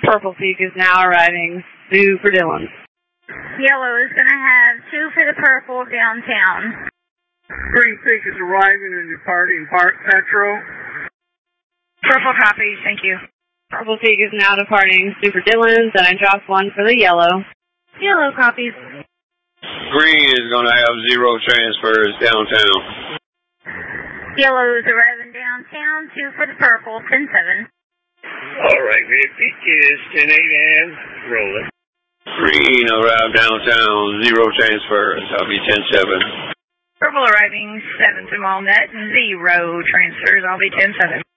Purple Peak is now arriving. Sue for Dillon. Yellow is going to have 2 for the purple downtown. Green Peak is arriving and departing Park Metro. Purple copies, thank you. Purple Peak is now departing. Sue for Dillon, then I dropped 1 for the yellow. Yellow copies. Green is going to have 0 transfers downtown. Yellow is arriving downtown, 2 for the purple, 10-7. All right, Green Peak is 10-8 and rolling. Green arrived downtown, 0 transfers. I'll be 10-7. Purple arriving 7 to Malnet, 0 transfers. I'll be 10-7.